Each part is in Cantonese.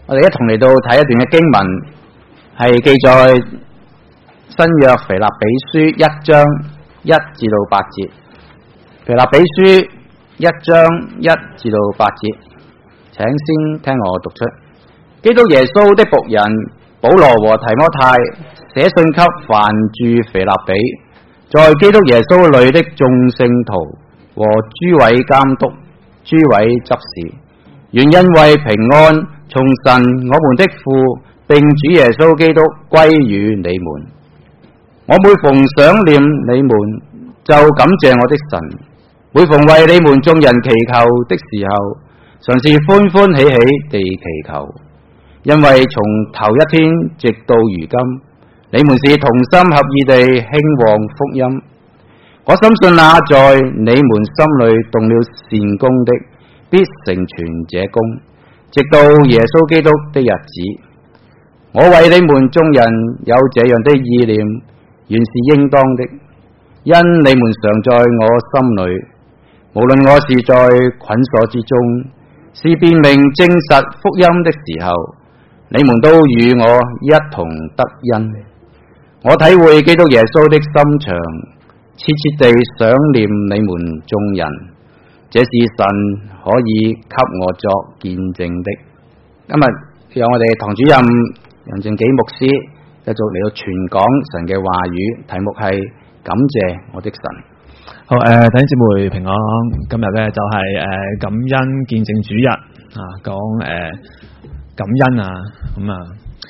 我哋一同嚟到睇一段嘅經文，係記載新約腓立比書1章1至到8節。腓立比書1章1至到8節，請先聽我讀出。基督耶穌的僕人保羅和提摩太寫信給凡住腓立比，在基督耶穌裏的眾聖徒和諸位監督、諸位執事，願恩惠平安從神我們的父並主耶穌基督歸於你們。我每逢想念你們，就感謝我的神。每逢為你們眾人祈求的時候，常是歡歡喜喜地祈求，因為從頭一天直到如今，你們是同心合意地興旺福音。我深信那在你們心裏動了善工的，必成全這工，直到耶穌基督的日子。我為你們眾人有這樣的意念，原是應當的，因你們常在我心裏。無論我是在捆鎖之中，是辨明證實福音的時候，你們都與我一同得恩。我體會基督耶穌的心腸，切切地想念你們眾人，這是神可以給我作見證的。今日有我哋堂主任楊正紀牧師繼續嚟到傳講神嘅話語，題目係感謝我的神。 好，弟兄姊妹平安。今日咧就係感恩見證主日啊，講感恩啊，咁啊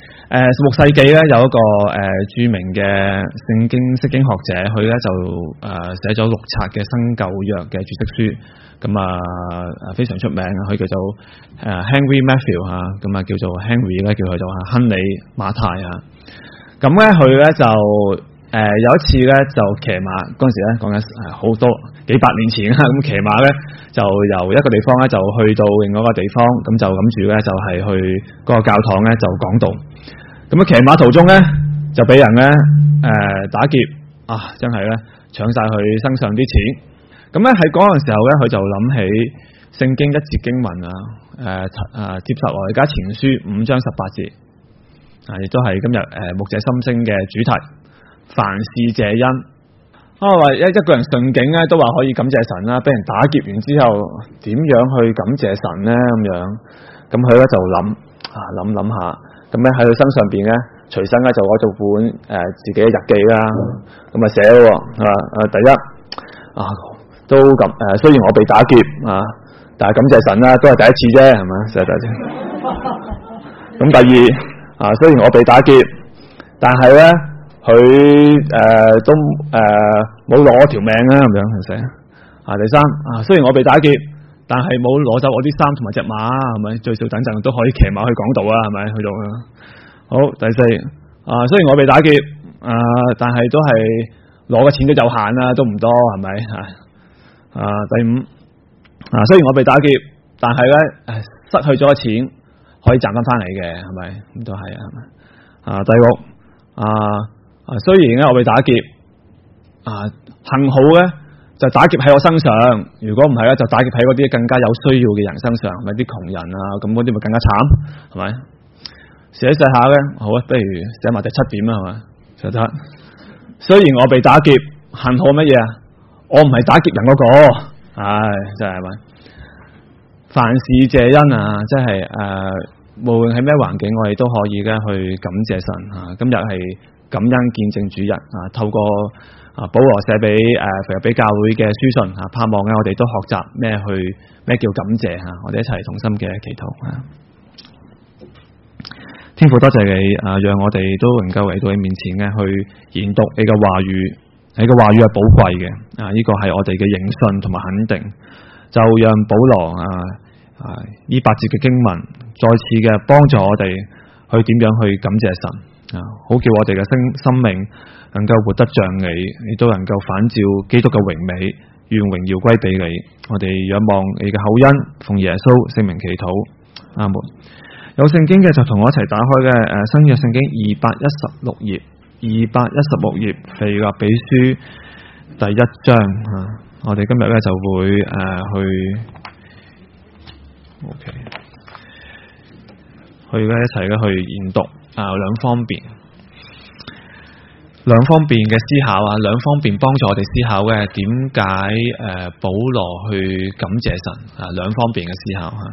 16世紀咧有一個著名嘅聖經釋經學者，佢咧就寫咗6冊嘅新舊約嘅注釋書，咁啊非常出名，佢叫做Henry Matthew 啊，咁啊叫做 Henry 咧，叫佢做亨利馬太啊。咁咧佢咧就有一次咧就騎馬，嗰陣時咧講緊好多幾百年前啦，咁騎馬咧就由一個地方咧就去到另外一個地方，咁就諗住咧就係去嗰個教堂咧就講道。咁啊騎馬途中咧就俾人咧打劫啊，真係咧搶晒佢身上啲錢。咁咧喺嗰陣時候咧，佢就諗起聖經一節經文啊，帖撒羅尼迦前書5章18節啊，亦都係今日牧者心聲嘅主題。凡事謝恩啊，話一個人順境咧都話可以感謝神啦，俾人打劫完之後點樣去感謝神咧咁樣？咁佢咧就諗下，咁咧喺佢身上邊咧隨身咧就攞咗本自己嘅日記啦，咁啊寫咯第一啊都咁雖然我被打劫啊，但係感謝神啦，都係第一次啫，係咪？寫第一次。咁第二啊，雖然我被打劫，但係咧佢都冇攞我條命啦，咁樣係咪？啊，第三啊，雖然我被打劫，但係冇攞走我啲衫同埋隻馬，係咪？最少等陣都可以騎馬去講道啊，係咪？去到啊。好，第四啊，雖然我被打劫啊，但係都係攞嘅錢都有限啦，都唔多，係咪？啊，第五啊，雖然我被打劫，但係咧失去咗錢可以賺翻嚟嘅，係咪？咁都係啊，係咪？啊，第六雖然咧我被打劫幸好咧就打劫喺我身上，如果唔係咧就打劫喺嗰啲更加有需要嘅人身上，咪啲窮人啊，咁嗰啲咪更加慘，係咪？寫下咧，好啊，不如寫埋第7點啦，係咪？就得。雖然我被打劫，幸好乜嘢啊？我唔係打劫人嗰個，真係咪？凡事謝恩啊，即係無論係咩環境，我哋都可以咧去感謝神啊！今日係感恩見證主日啊，透過保羅寫俾腓立比教會嘅書信啊，盼望咧我哋都學習咩叫感謝啊！我哋一齊同心嘅祈禱啊！天父，多謝你啊，讓我哋都能夠嚟到你面前咧去研讀你嘅話語，你嘅話語係寶貴嘅啊！呢個係我哋嘅認信同埋肯定，就讓保羅呢8節嘅經文再次嘅幫助我哋去點樣去感謝神啊，好叫我哋嘅生命能夠活得像你，亦都能夠反照基督嘅榮美，願榮耀歸俾你。我哋仰望你嘅厚恩，奉耶穌聖名祈禱，阿門。有聖經嘅就同我一齊打開嘅新約聖經216頁，216頁腓立比書第1章啊，我哋今日咧就會去。OK， 去咧一齊咧去研讀兩方面嘅思考啊，兩方面幫助我哋思考嘅點解保羅去感謝神啊，兩方面嘅思考吓。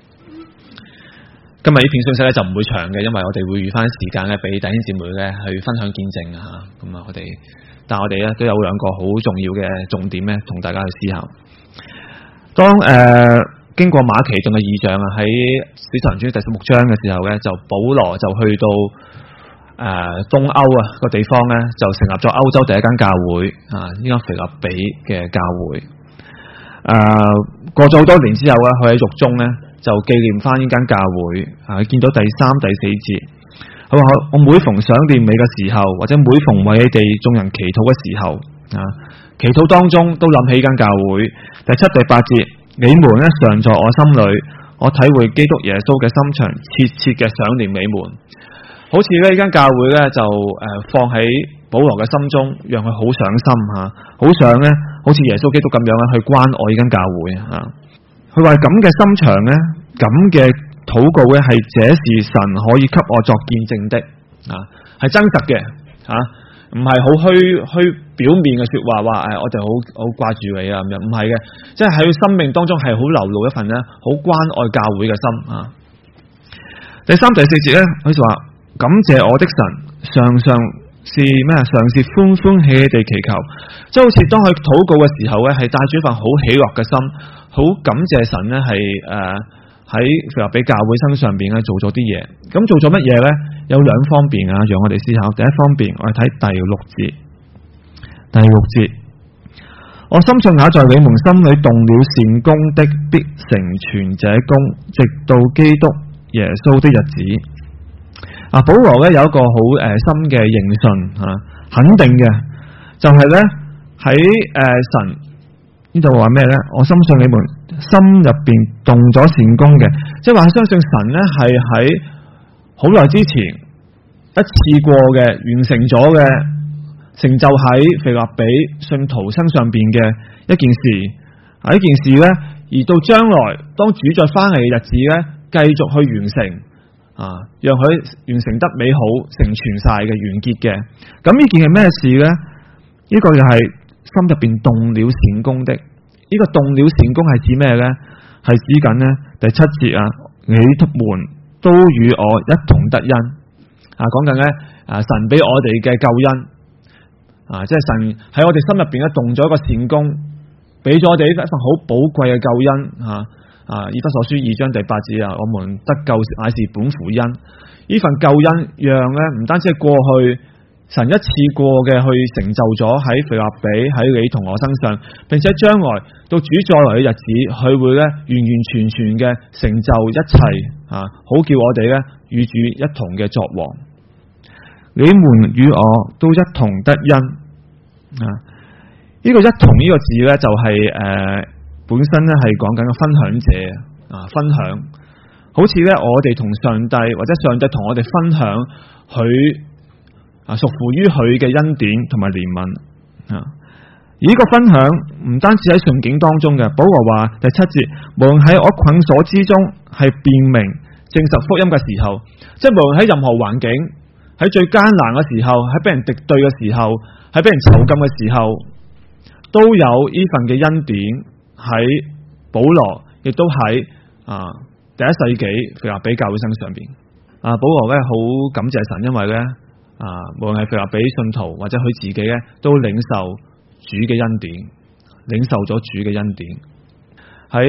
今日呢篇信息咧就唔會長嘅，因為我哋會預翻時間咧俾弟兄姊妹咧去分享見證啊吓。咁啊，但係我哋咧都有兩個好重要嘅重點咧，同大家去思考。當經過馬其頓嘅異象啊，喺使徒行傳第16章嘅時候咧，就保羅就去到東歐啊個地方咧，就成立咗歐洲第一間教會啊，呢間腓立比嘅教會。過咗好多年之後咧，佢喺獄中咧就紀念翻呢間教會啊，見到第3、第4節，佢話我每逢想念你嘅時候，或者每逢為你哋眾人祈禱嘅時候啊，祈禱當中都諗起呢間教會。第7、第8節，你們咧常在我心裏，我體會基督耶穌嘅心腸，切切嘅想念你們。好似呢間教會咧就放喺保羅嘅心中，讓佢好上心吓，好想咧好似耶穌基督咁樣咧去關愛呢間教會啊。佢話咁嘅心腸咧，咁嘅禱告咧係這是神可以給我作見證的啊，係真實嘅吓，唔係好虛表面嘅說話，話我哋好掛住你啊咁樣，唔係嘅，即係喺佢生命當中係好流露一份咧好關愛教會嘅心啊。第3、第4節咧，佢就話感謝我的神，常常是咩啊？常是歡歡喜喜地祈求，即係好似當佢禱告嘅時候咧，係帶住一份好喜樂嘅心，好感謝神咧，係喺腓立比教會身上邊咧做咗啲嘢。咁做咗乜嘢咧？有兩方面啊，讓我哋思考。第一方面，我哋睇第6節。第6節，我深信也在你們心裏動了善工的，必成全這工，直到基督耶穌的日子。保羅咧有一個好深嘅認信肯定嘅，就係咧喺神呢度話咩咧？我深信你們心入邊動咗善工嘅，即係話相信神咧係喺好耐之前一次過嘅完成咗嘅，成就喺腓立比信徒身上邊嘅一件事，呢件事咧，而到將來當主再翻嚟嘅日子咧，繼續去完成。讓佢完成得美好，成全晒嘅完結嘅。咁呢件係咩事呢？呢個就係心入邊動了善工的。呢個動了善工係指咩呢？係指緊呢第7節啊，你們都與我一同得恩。講緊呢神俾我哋嘅救恩即係神喺我哋心入邊咧動咗一個善工，俾咗我哋一份好寶貴嘅救恩以弗所書2章第8節我們得救乃是本乎恩。呢份救恩讓咧唔單止係過去神一次過嘅去成就咗喺腓立比喺你同我身上，並且將來到主再來嘅日子，佢會咧完完全全嘅成就一切好叫我哋咧與主一同嘅作王。你們與我都一同得恩呢個一同呢個字咧就係本身咧係講緊個分享者分享，好似咧我哋同上帝或者上帝同我哋分享佢屬乎於佢嘅恩典同埋憐憫而呢個分享唔單止喺順境當中嘅，保羅話第7節，無論喺我捆鎖之中係辨明證實福音嘅時候，即係無論喺任何環境，喺最艱難嘅時候，喺俾人敵對嘅時候，喺俾人囚禁嘅時候，都有呢份嘅恩典。喺保羅亦都喺第1世紀腓立比教會身上邊保羅咧好感謝神，因為咧無論係腓立比信徒或者佢自己咧都領受主嘅恩典，領受咗主嘅恩典。喺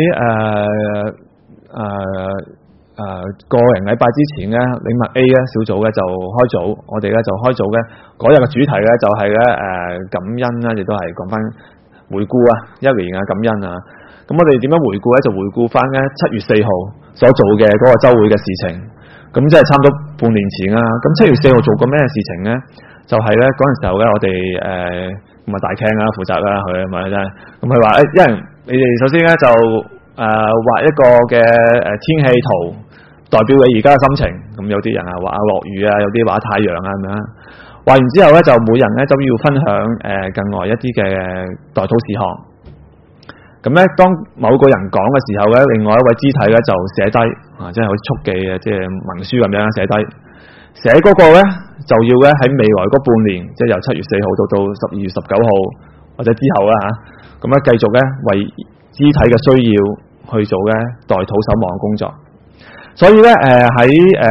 個零禮拜之前咧，領物 A 咧小組咧就開組，我哋咧就開組咧嗰日嘅主題咧就係咧感恩啦，亦都係講翻回顧一年感恩咁我哋點樣回顧咧？就回顧翻咧7月4號所做嘅嗰個週會嘅事情，咁即係差唔多半年前咁7月4號做過咩事情咧？就係咧嗰陣時候咧，我哋咁大廳負責啦，佢咪真係咁佢話一人你哋首先咧就畫一個嘅天氣圖，代表你而家嘅心情。咁有啲人畫落雨有啲畫太陽咁樣。畫完之後咧，就每人咧都要分享近來一啲嘅代禱事項。 咁咧，當某個人講嘅時候咧，另外一位肢體咧就寫低即係好似速記嘅，即係文書咁樣寫低。寫嗰個咧就要咧喺未來嗰半年，即係由7月4號到12月19號或者之後啦嚇，咁咧繼續咧為肢體嘅需要去做咧代禱守望工作。所以咧喺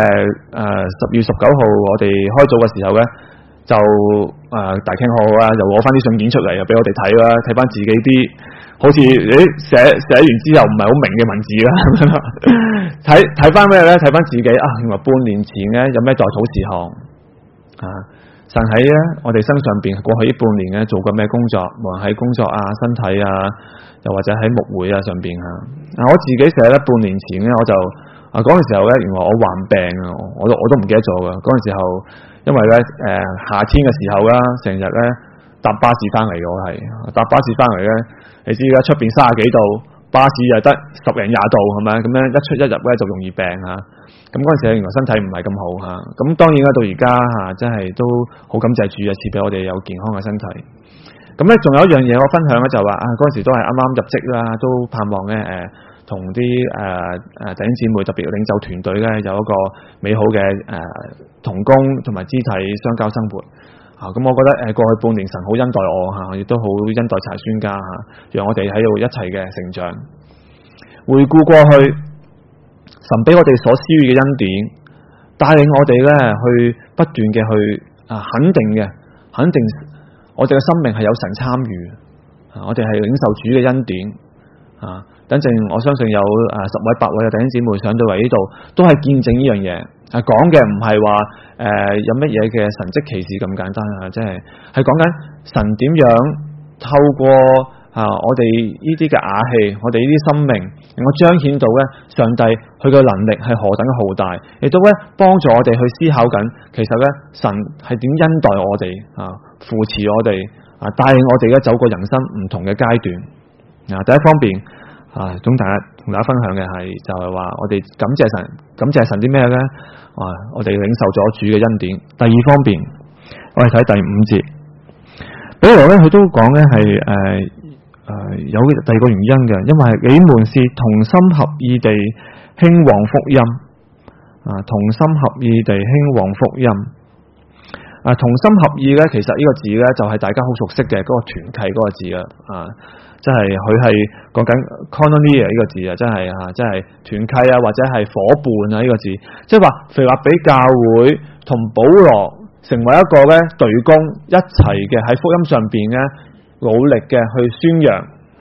10月19號我哋開組嘅時候咧，就大傾好啊，就攞翻啲信件出嚟，又俾我哋睇啦，睇翻自己啲好似寫完之後唔係好明嘅文字啦，睇翻咩咧？睇翻自己原來半年前咧有咩代禱事項神喺咧我哋身上邊過去呢半年咧做過咩工作，無論喺工作身體又或者喺牧會上邊我自己寫咧半年前咧我就嗰陣時候咧，原來我患病我都唔記得咗噶。嗰陣時候，因為咧夏天嘅時候啦，成日咧搭巴士翻嚟嘅，我係搭巴士翻嚟咧，你知啦，出邊30幾度，巴士又得10零20度，係咪？咁樣一出一入咧就容易病咁嗰陣時候原來身體唔係咁好咁當然啦，到而家真係都好感謝主賜俾我哋有健康嘅身體。咁咧仲有一樣嘢我分享咧就話嗰陣時都係啱啱入職啦，都盼望咧同啲弟兄姊妹特別領袖團隊咧有一個美好嘅同工同埋肢體相交生活咁我覺得過去半年神好恩待我亦都好恩待柴宣家讓我哋喺度一齊嘅成長。回顧過去，神俾我哋所施予嘅恩典，帶領我哋咧去不斷嘅去肯定我哋嘅生命係有神參與我哋係領受主嘅恩典等陣我相信有10位8位嘅弟兄姊妹上到嚟呢度，都係見證呢樣嘢。講嘅唔係話有乜嘢嘅神蹟奇事咁簡單即係講緊神點樣透過我哋呢啲嘅瓦器，我哋呢啲生命，能夠彰顯到咧上帝佢嘅能力係何等嘅浩大，亦都咧幫助我哋去思考緊，其實咧神係點恩待我哋扶持我哋帶領我哋咧走過人生唔同嘅階段第一方面。同大家分享嘅係就係話我哋感謝神啲咩咧？我哋領受咗主嘅恩典。第二方面，我哋睇第5節，保羅咧佢都講咧係有第二個原因嘅，因為你們是同心合意地興旺福音同心合意地興旺福音同心合意咧，其實呢個字咧就係大家好熟悉嘅嗰個團契嗰個字即係佢係講緊 koinonia 呢個字真係團契或者係伙伴呢個字，即係話腓立比教會同保羅成為一個咧隊工一齊嘅喺福音上邊咧努力嘅去宣揚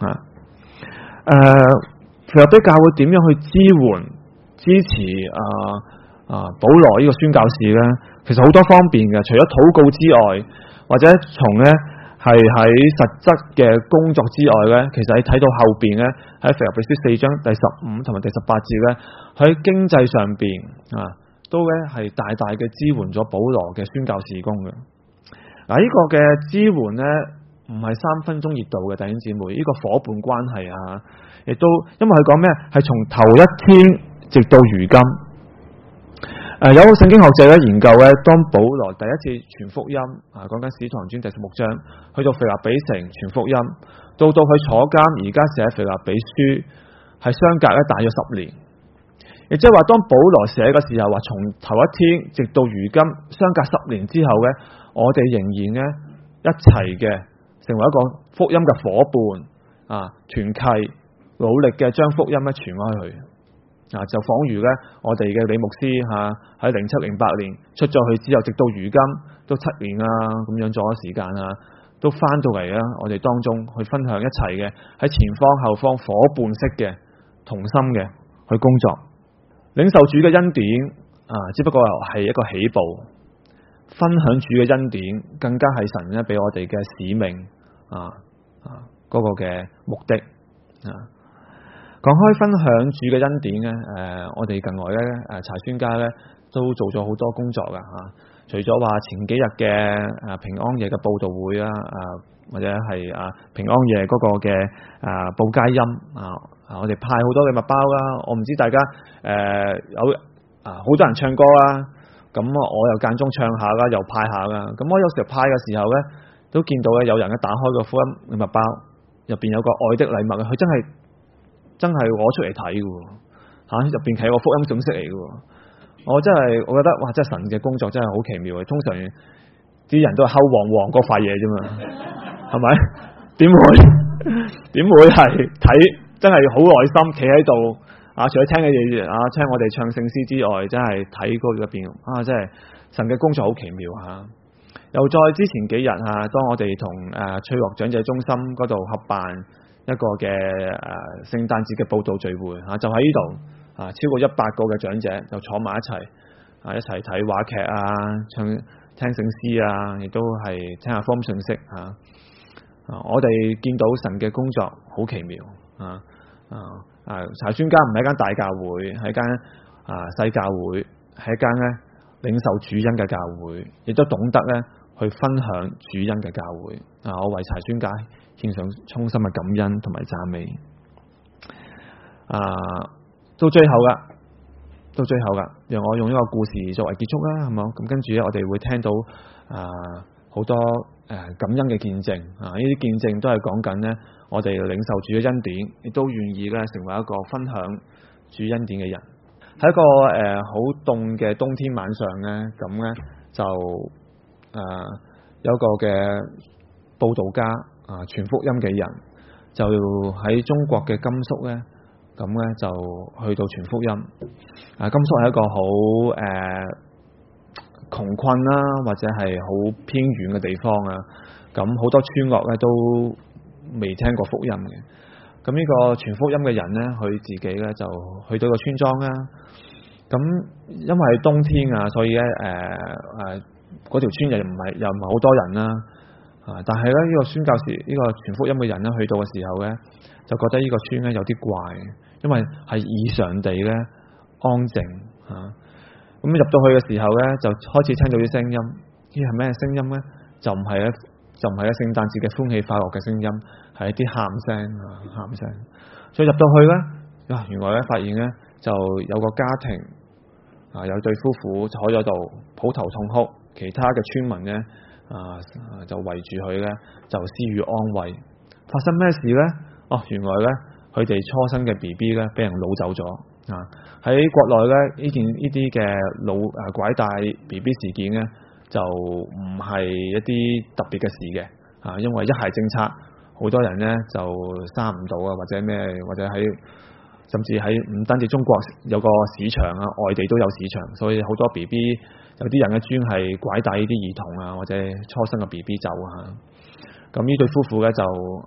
腓立比教會點樣去支持保羅呢個宣教士咧？其實好多方面嘅，除咗禱告之外，或者從咧係喺實質嘅工作之外咧，其實你睇到後邊咧喺腓立比書4章第15同埋第18節咧，喺經濟上邊都咧係大大嘅支援咗保羅嘅宣教事工嘅。呢個嘅支援咧唔係3分鐘熱度嘅，弟兄姊妹，呢個伙伴關係亦都因為佢講咩係從頭一天直到如今。有聖經學者咧研究咧，當保羅第一次傳福音講緊使徒行傳第16章，去到腓立比城傳福音，到佢坐監，而家寫腓立比書，係相隔咧大約10年。亦即係話，當保羅寫嘅時候，話從頭一天直到如今，相隔10年之後咧，我哋仍然咧一齊嘅成為一個福音嘅伙伴團契，努力嘅將福音咧傳開去。就仿如咧，我哋嘅李牧師喺07、08年出咗去之後，直到如今都7年咁樣咗時間都翻到嚟我哋當中去分享一齊嘅喺前方後方伙伴式嘅同心嘅去工作，領受主嘅恩典只不過係一個起步，分享主嘅恩典更加係神咧俾我哋嘅使命嗰個嘅目的講開分享主嘅恩典咧，我哋近來咧柴宣家咧都做咗好多工作噶除咗話前幾日嘅平安夜嘅佈道會或者係平安夜嗰個嘅報佳音我哋派好多嘅禮物包啦。我唔知大家有好多人唱歌啦，咁我又間中唱下啦，又派下啦。咁我有時候派嘅時候咧，都見到咧有人咧打開個福音禮物包， 入邊有個愛的禮物，佢真係攞出嚟睇嘅喎，入邊係個福音信息嚟嘅喎。我覺得哇，真係神嘅工作真係好奇妙嘅。通常啲人都係睺黃黃嗰塊嘢啫嘛，係咪？點會係睇？真係好耐心企喺度除咗聽聽我哋唱聖詩之外，真係睇嗰入邊真係神嘅工作好奇妙嚇。又再之前幾日當我哋同翠樂長者中心嗰度合辦一個嘅聖誕節嘅佈道聚會就喺呢度超過100個嘅長者就坐埋一齊一齊睇話劇聽聖詩亦都係聽下福音信息我哋見到神嘅工作好奇妙柴宣家唔係一間大教會，係一間細教會，係一間咧領受主恩嘅教會，亦都懂得咧去分享主恩嘅教會我為柴宣家獻上衷心嘅感恩同埋讚美到最後噶，讓我用呢個故事作為結束啦，係嘛？咁跟住咧，我哋會聽到好多感恩嘅見證呢啲見證都係講緊呢，我哋領受主嘅恩典，亦都願意咧成為一個分享主恩典嘅人。喺一個好凍嘅冬天晚上咧，咁咧就有一個嘅佈道家傳福音嘅人，就喺中國嘅甘肅咧。咁咧就去到傳福音甘肅係一個好窮困啦，或者係好偏遠嘅地方咁好多村落咧都未聽過福音嘅。咁呢個傳福音嘅人咧，佢自己咧就去到個村莊啦。咁因為係冬天所以咧嗰條村又唔係好多人啦。但係咧呢個宣教士呢個傳福音嘅人咧去到嘅時候咧，就覺得呢個村咧有啲怪。因為係異常地咧安靜咁入到去嘅時候咧，就開始聽到啲聲音。呢係咩聲音咧？就唔係聖誕節嘅歡喜快樂嘅聲音，係一啲喊聲。所以入到去咧，原來咧發現咧就有個家庭有對夫婦坐咗度抱頭痛哭，其他嘅村民咧就圍住佢咧就施予安慰。發生咩事咧？原來咧佢哋初生嘅 BB 咧，俾人擄走咗喺國內咧，呢啲嘅拐帶 BB 事件咧，就唔係一啲特別嘅事嘅因為一孩政策，好多人咧就生唔到或者咩，或者甚至喺唔單止中國有個市場外地都有市場，所以好多 BB 有啲人咧專係拐帶呢啲兒童或者初生嘅 BB 走咁呢對夫婦咧就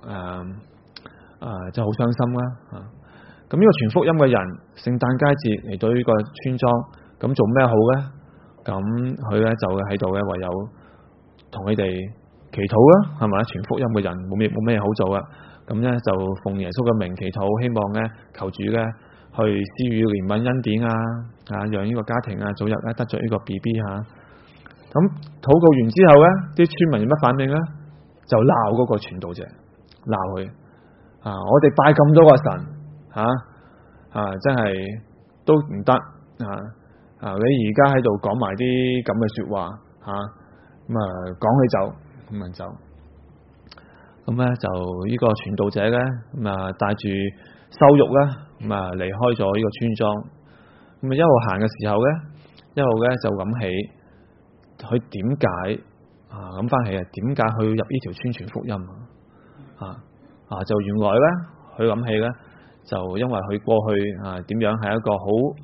就好傷心啦咁呢個傳福音嘅人，聖誕佳節嚟到呢個村莊，咁做咩好咧？咁佢咧就喺度咧，唯有同佢哋祈禱啦，係咪？傳福音嘅人冇咩好做咁咧就奉耶穌嘅名祈禱，希望咧求主咧去施予憐憫恩典讓呢個家庭早日咧得着呢個 BB 咁禱告完之後咧，啲村民有乜反應咧？就鬧嗰個傳道者，鬧佢。我哋拜咁多個神真係都唔得你而家喺度講埋啲咁嘅說話咁講佢走咁走咁咧就呢個傳道者咧咁帶住羞辱咧咁離開咗呢個村莊咁一路行嘅時候咧一路咧就諗起佢點解諗翻起點解去入呢條村傳福音就原來咧，佢諗起咧，就因為佢過去點樣係一個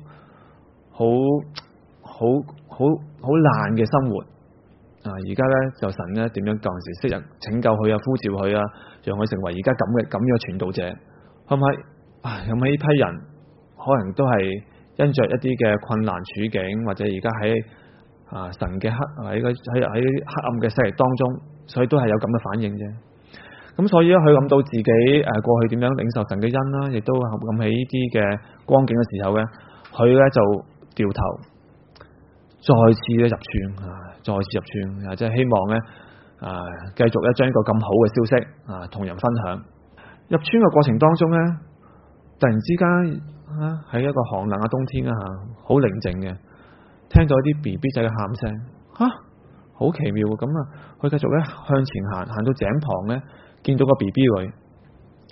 好爛嘅生活而家咧就神咧點樣舊時昔日拯救佢呼召佢讓佢成為而家咁樣傳道者，係咪？有冇呢批人可能都係因着一啲嘅困難處境，或者而家喺神嘅喺黑暗嘅勢力當中，所以都係有咁嘅反應啫。咁所以咧，佢諗到自己過去點樣領受神嘅恩啦，亦都諗起呢啲嘅光景嘅時候咧，佢咧就掉頭，再次咧入村即係希望咧繼續咧將一個咁好嘅消息同人分享。入村嘅過程當中咧，突然之間喺一個寒冷嘅冬天好寧靜嘅，聽到一啲 BB 仔嘅喊聲，好奇妙咁佢繼續咧向前行到井旁咧。見到個 BB 女，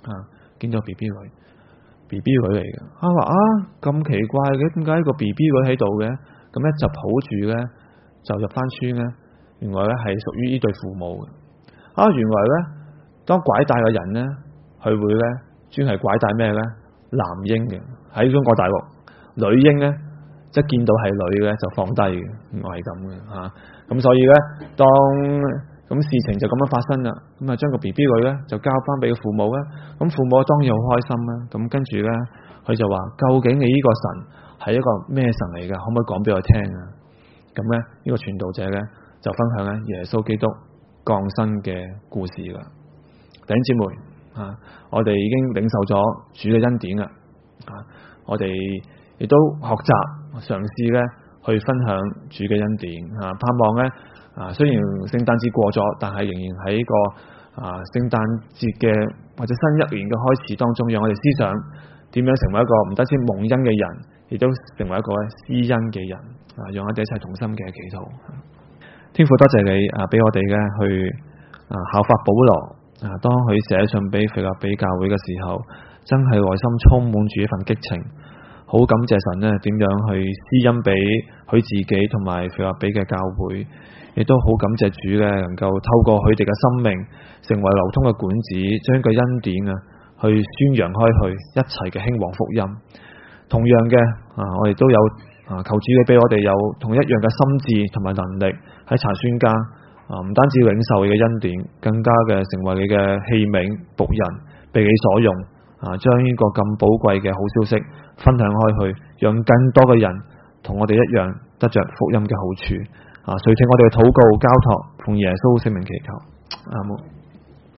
見咗 B B 女嚟嘅，話咁奇怪嘅，點解個 B B 女喺度嘅？咁咧就抱住咧就入翻村咧，原來咧係屬於呢對父母嘅。原來咧當拐帶嘅人咧，佢會咧專係拐帶咩咧？男嬰嘅。喺中國大陸，女嬰咧即係見到係女嘅就放低嘅，唔係咁嘅嚇。咁所以咧當咁事情就咁樣發生啦，咁將個 B B 女咧就交翻俾個父母咧，咁父母當然好開心啦。咁跟住咧，佢就話：究竟你呢個神係一個咩神嚟㗎？可唔可以講俾我聽啊？咁咧呢個傳道者咧就分享咧耶穌基督降生嘅故事啦。弟兄姊妹我哋已經領受咗主嘅恩典啦，我哋亦都學習嘗試咧去分享主嘅恩典盼望咧。雖然聖誕節過咗，但係仍然喺個聖誕節嘅或者新一年嘅開始當中，讓我哋思想點樣成為一個唔單止蒙恩嘅人，亦都成為一個施恩嘅人。讓我哋一齊同心嘅祈禱。天父，多謝你俾我哋嘅去效法保羅當佢寫信俾腓立比教會嘅時候，真係內心充滿住一份激情。好感謝神咧，點樣去施恩俾佢自己同埋腓立比嘅教會。亦都好感謝主嘅，能夠透過佢哋嘅生命成為流通嘅管子，將個恩典去宣揚開去，一齊嘅興旺福音。同樣嘅我哋都有求主你俾我哋有同一樣嘅心智同埋能力喺查宣家唔單止領受你嘅恩典，更加嘅成為你嘅器皿僕人，被你所用將呢個咁寶貴嘅好消息分享開去，讓更多嘅人同我哋一樣得着福音嘅好處。垂聽我哋嘅禱告交託，奉耶穌聖名祈求，阿門。